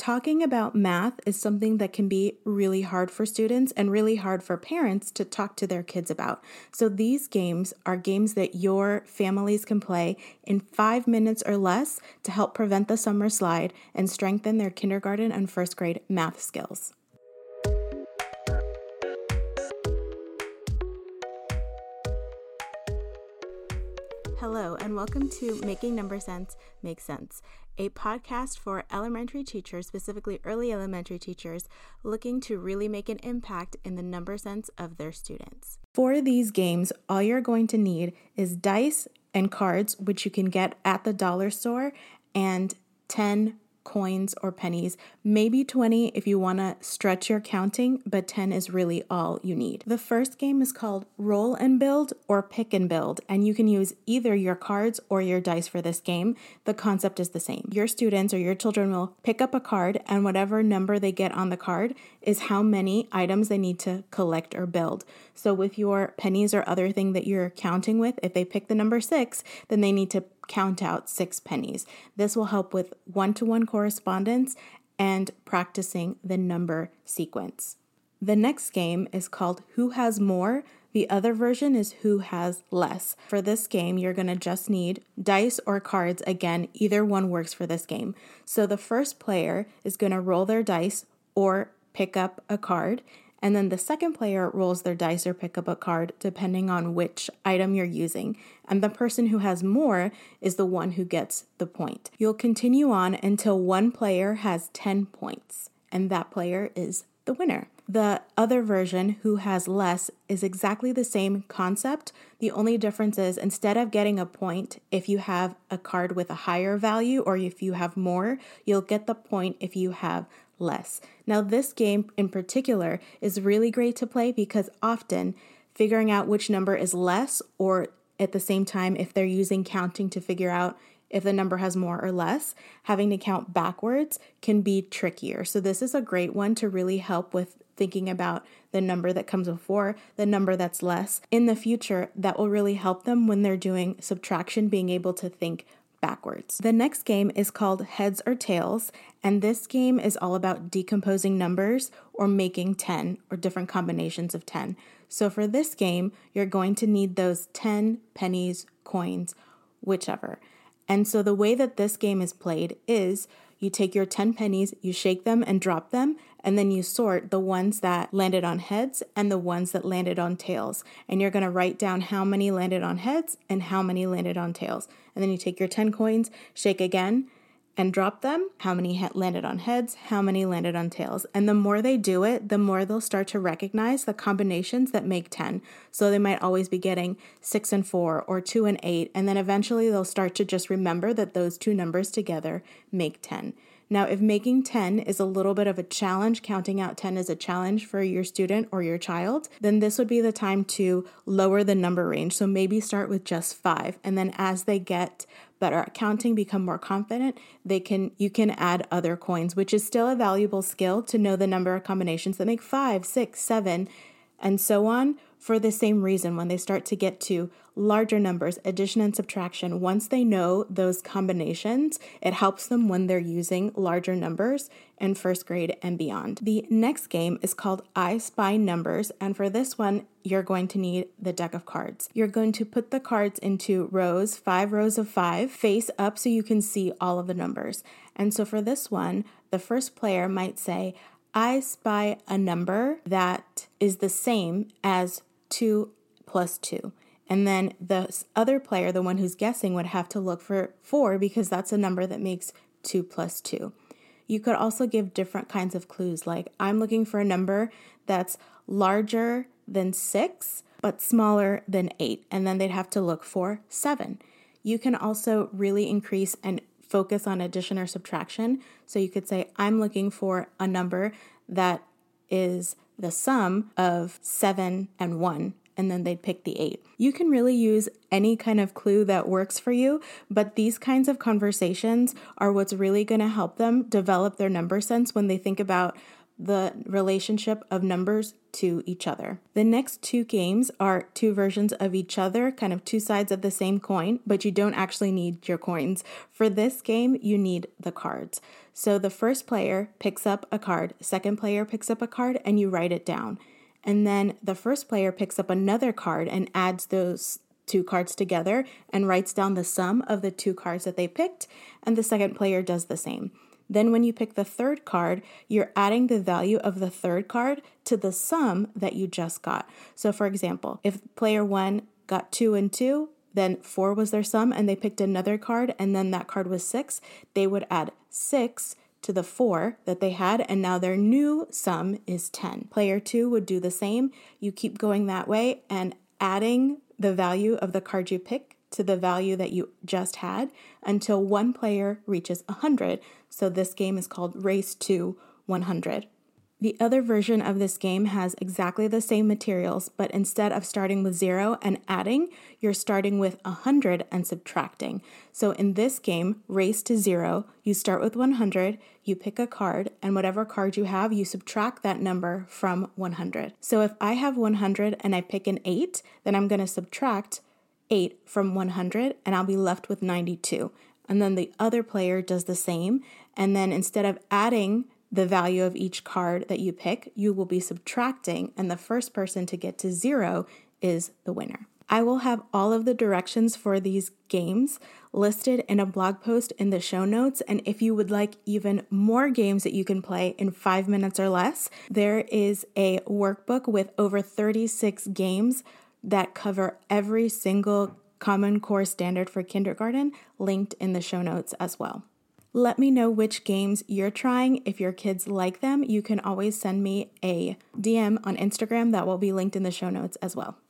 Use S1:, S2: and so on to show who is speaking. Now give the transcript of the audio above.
S1: talking about math is something that can be really hard for students and really hard for parents to talk to their kids about. So these games are games that your families can play in 5 minutes or less to help prevent the summer slide and strengthen their kindergarten and first grade math skills. Hello, and welcome to Making Number Sense Make Sense, a podcast for elementary teachers, specifically early elementary teachers, looking to really make an impact in the number sense of their students. For these games, all you're going to need is dice and cards, which you can get at the dollar store, and 10 coins or pennies, maybe 20 if you want to stretch your counting, but 10 is really all you need. The first game is called Roll and Build or Pick and Build, and you can use either your cards or your dice for this game. The concept is the same. Your students or your children will pick up a card, and whatever number they get on the card is how many items they need to collect or build. So with your pennies or other thing that you're counting with, if they pick the number 6, then they need to count out 6 pennies. This will help with one-to-one correspondence and practicing the number sequence. The next game is called Who Has More? The other version is Who Has Less. For this game, you're going to just need dice or cards. Again, either one works for this game. So the first player is going to roll their dice or pick up a card, and then the second player rolls their dice or pick up a card depending on which item you're using. And the person who has more is the one who gets the point. You'll continue on until one player has 10 points, and that player is the winner. The other version, Who Has Less, is exactly the same concept. The only difference is instead of getting a point if you have a card with a higher value or if you have more, you'll get the point if you have less. Now, this game in particular is really great to play because often figuring out which number is less, or at the same time, if they're using counting to figure out if the number has more or less, having to count backwards can be trickier. So this is a great one to really help with thinking about the number that comes before the number that's less. In the future, that will really help them when they're doing subtraction, being able to think backwards. The next game is called Heads or Tails, and this game is all about decomposing numbers or making 10 or different combinations of 10. So for this game, you're going to need those 10 pennies, coins, whichever. And so the way that this game is played is you take your 10 pennies, you shake them and drop them, and then you sort the ones that landed on heads and the ones that landed on tails. And you're going to write down how many landed on heads and how many landed on tails. And then you take your 10 coins, shake again, and drop them. How many landed on heads, how many landed on tails. And the more they do it, the more they'll start to recognize the combinations that make 10. So they might always be getting 6 and 4 or 2 and 8. And then eventually they'll start to just remember that those two numbers together make 10. Now, if making 10 is a little bit of a challenge, counting out 10 is a challenge for your student or your child, then this would be the time to lower the number range. So maybe start with just 5. And then as they get better at counting, become more confident, you can add other coins, which is still a valuable skill to know the number of combinations that make 5, 6, 7, and so on. For the same reason, when they start to get to larger numbers, addition and subtraction, once they know those combinations, it helps them when they're using larger numbers in first grade and beyond. The next game is called I Spy Numbers, and for this one, you're going to need the deck of cards. You're going to put the cards into rows, 5 rows of 5, face up so you can see all of the numbers. And so for this one, the first player might say, I spy a number that is the same as 2 plus 2. And then the other player, the one who's guessing, would have to look for 4 because that's a number that makes 2 plus 2. You could also give different kinds of clues, like I'm looking for a number that's larger than 6, but smaller than 8. And then they'd have to look for 7. You can also really increase and focus on addition or subtraction. So you could say, I'm looking for a number that is the sum of 7 and 1, and then they'd pick the 8. You can really use any kind of clue that works for you, but these kinds of conversations are what's really going to help them develop their number sense when they think about the relationship of numbers to each other. The next two games are two versions of each other, kind of two sides of the same coin, but you don't actually need your coins. For this game, you need the cards. So the first player picks up a card, second player picks up a card, and you write it down. And then the first player picks up another card and adds those two cards together and writes down the sum of the two cards that they picked, and the second player does the same. Then when you pick the third card, you're adding the value of the third card to the sum that you just got. So for example, if player 1 got 2 and 2, then 4 was their sum, and they picked another card, and then that card was 6, they would add 6 to the 4 that they had, and now their new sum is 10. Player 2 would do the same. You keep going that way and adding the value of the card you pick to the value that you just had until one player reaches 100. So this game is called Race to 100. The other version of this game has exactly the same materials, but instead of starting with 0 and adding, you're starting with 100 and subtracting. So in this game, Race to 0, you start with 100, you pick a card, and whatever card you have, you subtract that number from 100. So if I have 100 and I pick an 8, then I'm going to subtract 8 from 100, and I'll be left with 92. And then the other player does the same, and then instead of adding the value of each card that you pick, you will be subtracting, and the first person to get to 0 is the winner. I will have all of the directions for these games listed in a blog post in the show notes, and if you would like even more games that you can play in 5 minutes or less, there is a workbook with over 36 games that cover every single Common Core standard for kindergarten linked in the show notes as well. Let me know which games you're trying. If your kids like them, you can always send me a DM on Instagram that will be linked in the show notes as well.